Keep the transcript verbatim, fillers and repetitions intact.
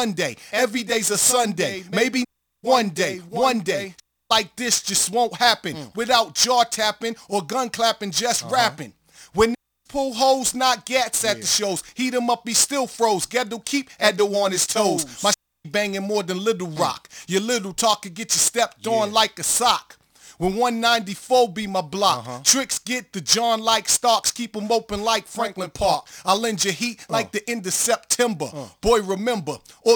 Sunday. Every day's a Sunday. Maybe one day, one day. Like this just won't happen mm. without jaw tapping or gun clapping, just uh-huh. rapping. When pull hoes, not gats at yeah. the shows. Heat 'em up, he still froze. Ghetto keep Edo on his toes. My banging more than Little Rock. Your little talk could get you stepped yeah. on like a sock. When one ninety-four be my block, uh-huh. tricks get the John like Starks, keep 'em open like Franklin Park. I'll lend you heat uh. like the end of September. Uh. Boy, remember,